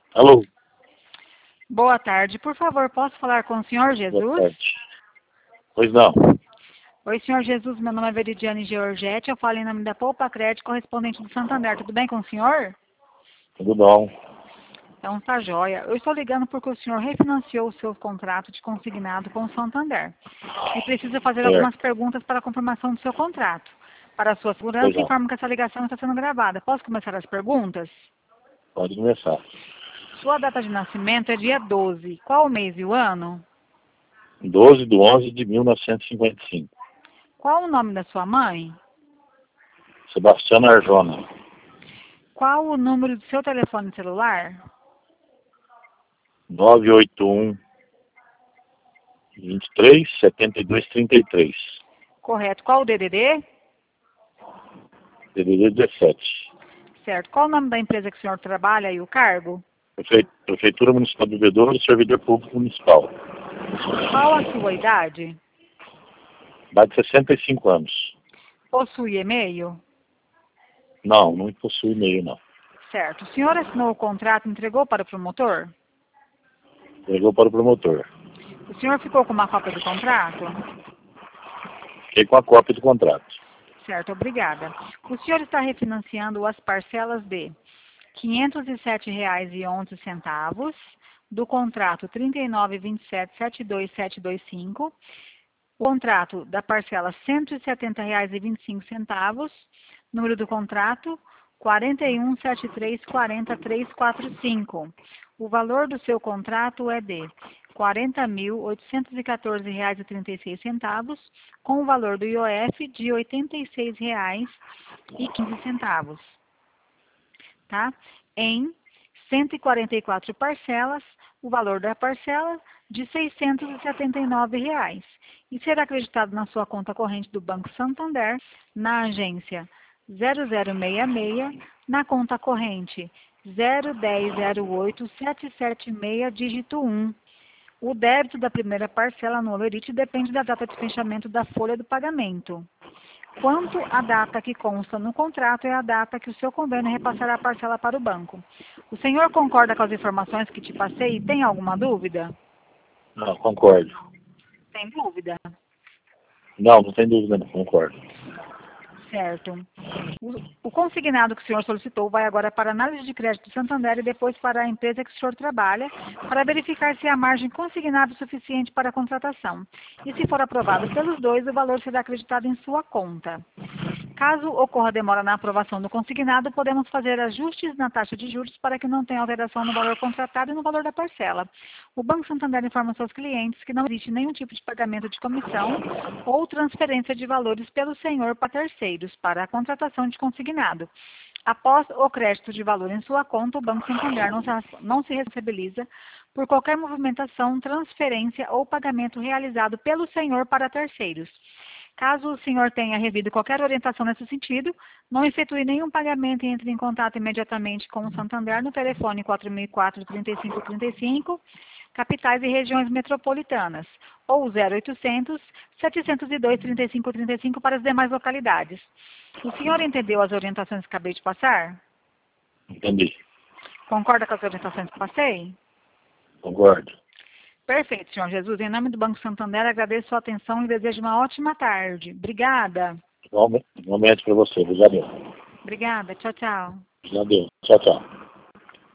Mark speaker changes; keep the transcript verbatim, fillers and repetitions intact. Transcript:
Speaker 1: Alô?
Speaker 2: Boa tarde. Por favor, posso falar com o senhor Jesus?
Speaker 1: Boa tarde. Pois não.
Speaker 2: Oi, senhor Jesus. Meu nome é Veridiane Georgette. Eu falo em nome da Poupa Crédito, correspondente do Santander. Tudo bem com o senhor?
Speaker 1: Tudo bom.
Speaker 2: Então, tá joia. Eu estou ligando porque o senhor refinanciou o seu contrato de consignado com o Santander. E precisa fazer
Speaker 1: Certo.
Speaker 2: algumas perguntas para a confirmação do seu contrato. Para a sua
Speaker 1: Pois
Speaker 2: segurança,
Speaker 1: não.
Speaker 2: informo que essa ligação está sendo gravada. Posso começar as perguntas?
Speaker 1: Pode começar.
Speaker 2: Sua data de nascimento é dia doze. Qual o mês e o ano?
Speaker 1: doze de onze de mil novecentos e cinquenta e cinco.
Speaker 2: Qual o nome da sua mãe?
Speaker 1: Sebastiano Arjona.
Speaker 2: Qual o número do seu telefone celular?
Speaker 1: nove oito um, vinte e três, setenta e dois, trinta e três.
Speaker 2: Correto. Qual o D D D?
Speaker 1: D D D dezessete.
Speaker 2: Certo. Qual o nome da empresa que o senhor trabalha e o cargo?
Speaker 1: Prefe- Prefeitura Municipal de Bebedouro e Servidor Público Municipal.
Speaker 2: Qual a sua idade?
Speaker 1: Idade de sessenta e cinco anos.
Speaker 2: Possui e-mail?
Speaker 1: Não, não possui e-mail, não.
Speaker 2: Certo. O senhor assinou o contrato e entregou para o promotor?
Speaker 1: Entregou para o promotor.
Speaker 2: O senhor ficou com uma cópia do contrato?
Speaker 1: Fiquei com a cópia do contrato.
Speaker 2: Certo, obrigada. O senhor está refinanciando as parcelas de quinhentos e sete reais e onze centavos do contrato trinta e nove, vinte e sete, setenta e dois, setecentos e vinte e cinco, o contrato da parcela cento e setenta reais e vinte e cinco centavos, número do contrato quarenta e um, setenta e três, quarenta, trezentos e quarenta e cinco. O valor do seu contrato é de quarenta mil, oitocentos e quatorze reais e trinta e seis centavos, com o valor do I O F de oitenta e seis reais e quinze centavos. Tá? Em cento e quarenta e quatro parcelas, o valor da parcela de seiscentos e setenta e nove reais. E será acreditado na sua conta corrente do Banco Santander, na agência zero zero seis seis, na conta corrente zero um zero zero oito sete sete seis, dígito um. O débito da primeira parcela no holerite depende da data de fechamento da folha do pagamento. Quanto à data que consta no contrato é a data que o seu convênio repassará a parcela para o banco. O senhor concorda com as informações que te passei e tem alguma dúvida?
Speaker 1: Não, concordo.
Speaker 2: Tem dúvida?
Speaker 1: Não, não tem dúvida, não. Concordo.
Speaker 2: Certo. O, o consignado que o senhor solicitou vai agora para a análise de crédito do Santander e depois para a empresa que o senhor trabalha, para verificar se há margem consignada suficiente para a contratação. E se for aprovado pelos dois, o valor será acreditado em sua conta. Caso ocorra demora na aprovação do consignado, podemos fazer ajustes na taxa de juros para que não tenha alteração no valor contratado e no valor da parcela. O Banco Santander informa seus clientes que não existe nenhum tipo de pagamento de comissão ou transferência de valores pelo senhor para terceiros para a contratação de consignado. Após o crédito de valor em sua conta, o Banco Santander não se, não se responsabiliza por qualquer movimentação, transferência ou pagamento realizado pelo senhor para terceiros. Caso o senhor tenha recebido qualquer orientação nesse sentido, não efetue nenhum pagamento e entre em contato imediatamente com o Santander no telefone quatro mil e quatro, trinta e cinco trinta e cinco, capitais e regiões metropolitanas, ou zero oitocentos, setecentos e dois, trinta e cinco trinta e cinco para as demais localidades. O senhor entendeu as orientações que acabei de passar?
Speaker 1: Entendi.
Speaker 2: Concorda com as orientações que passei?
Speaker 1: Concordo.
Speaker 2: Perfeito, senhor Jesus. Em nome do Banco Santander, agradeço sua atenção e desejo uma ótima tarde. Obrigada.
Speaker 1: Igualmente para você. Obrigado.
Speaker 2: Obrigada. Tchau, tchau.
Speaker 1: Obrigado. Tchau, tchau.